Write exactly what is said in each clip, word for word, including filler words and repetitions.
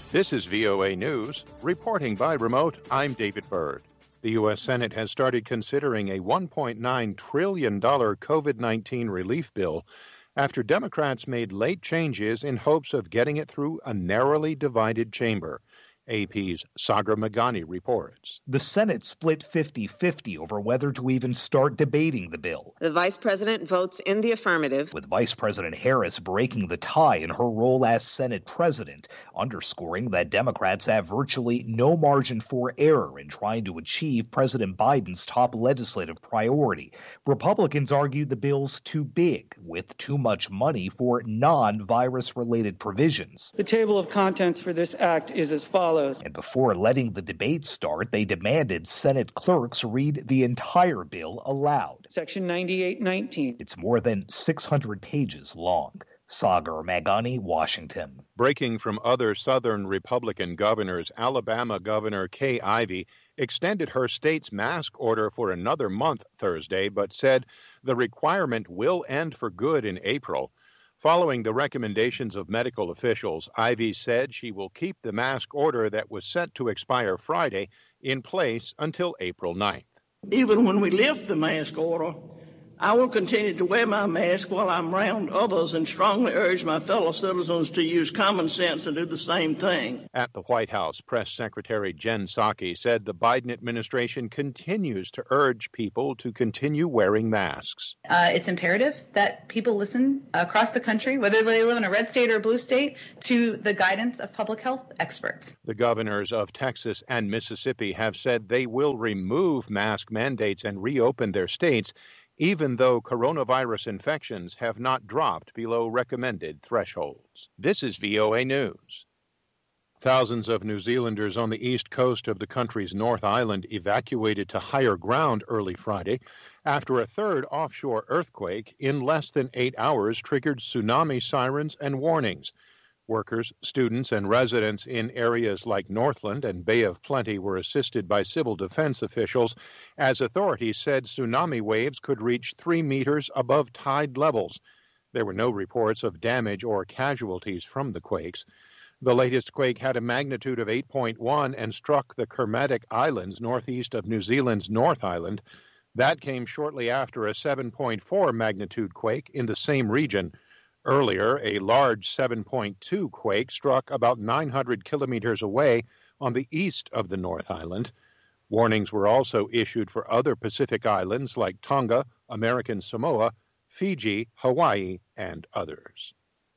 This is V O A News. Reporting by remote, I'm David Byrd. The U S Senate has started considering a one point nine trillion dollars COVID nineteen relief bill after Democrats made late changes in hopes of getting it through a narrowly divided chamber. A P's Sagar Meghani reports. The Senate split fifty-fifty over whether to even start debating the bill. The vice president votes in the affirmative, with Vice President Harris breaking the tie in her role as Senate president, underscoring that Democrats have virtually no margin for error in trying to achieve President Biden's top legislative priority. Republicans argued the bill's too big, with too much money for non-virus related provisions. The table of contents for this act is as follows. And before letting the debate start, they demanded Senate clerks read the entire bill aloud. Section ninety-eight nineteen. It's more than six hundred pages long. Sagar Meghani, Washington. Breaking from other Southern Republican governors, Alabama Governor Kay Ivey extended her state's mask order for another month Thursday, but said the requirement will end for good in April. Following the recommendations of medical officials, Ivey said she will keep the mask order that was set to expire Friday in place until April ninth. Even when we lift the mask order, I will continue to wear my mask while I'm around others and strongly urge my fellow citizens to use common sense and do the same thing. At the White House, Press Secretary Jen Psaki said the Biden administration continues to urge people to continue wearing masks. Uh, it's imperative that people listen across the country, whether they live in a red state or a blue state, to the guidance of public health experts. The governors of Texas and Mississippi have said they will remove mask mandates and reopen their states, even though coronavirus infections have not dropped below recommended thresholds. This is V O A News. Thousands of New Zealanders on the east coast of the country's North Island evacuated to higher ground early Friday after a third offshore earthquake in less than eight hours triggered tsunami sirens and warnings. Workers, students, and residents in areas like Northland and Bay of Plenty were assisted by civil defense officials as authorities said tsunami waves could reach three meters above tide levels. There were no reports of damage or casualties from the quakes. The latest quake had a magnitude of eight point one and struck the Kermadec Islands northeast of New Zealand's North Island. That came shortly after a seven point four magnitude quake in the same region. Earlier, a large seven point two quake struck about nine hundred kilometers away on the east of the North Island. Warnings were also issued for other Pacific islands like Tonga, American Samoa, Fiji, Hawaii, and others.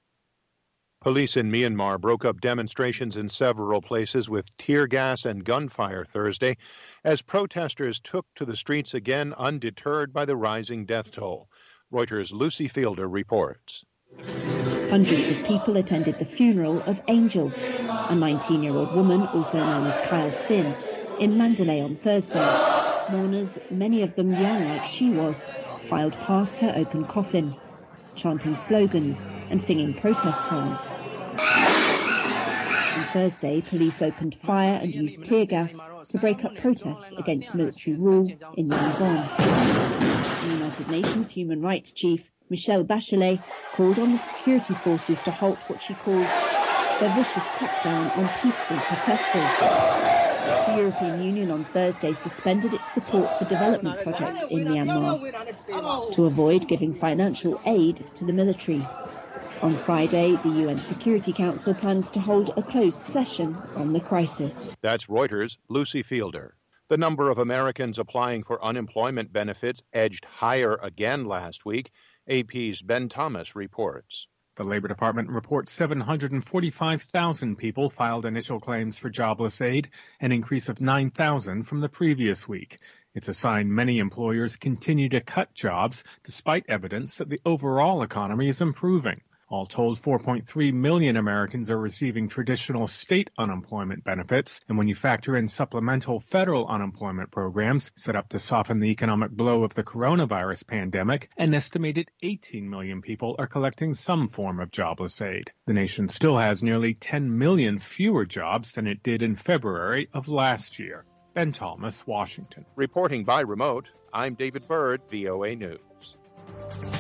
Police in Myanmar broke up demonstrations in several places with tear gas and gunfire Thursday as protesters took to the streets again undeterred by the rising death toll. Reuters' Lucy Fielder reports. Hundreds of people attended the funeral of Angel, a nineteen-year-old woman, also known as Kyle Sin, in Mandalay on Thursday. Mourners, many of them young like she was, filed past her open coffin, chanting slogans and singing protest songs. On Thursday, police opened fire and used tear gas to break up protests against military rule in Yangon. The United Nations Human Rights Chief Michelle Bachelet called on the security forces to halt what she called their vicious crackdown on peaceful protesters. The European Union on Thursday suspended its support for development projects in Myanmar to avoid giving financial aid to the military. On Friday, the U N Security Council plans to hold a closed session on the crisis. That's Reuters' Lucy Fielder. The number of Americans applying for unemployment benefits edged higher again last week. A P's Ben Thomas reports. The Labor Department reports seven hundred forty-five thousand people filed initial claims for jobless aid, an increase of nine thousand from the previous week. It's a sign many employers continue to cut jobs, despite evidence that the overall economy is improving. All told, four point three million Americans are receiving traditional state unemployment benefits, and when you factor in supplemental federal unemployment programs set up to soften the economic blow of the coronavirus pandemic, an estimated eighteen million people are collecting some form of jobless aid. The nation still has nearly ten million fewer jobs than it did in February of last year. Ben Thomas, Washington. Reporting by remote, I'm David Byrd, V O A News.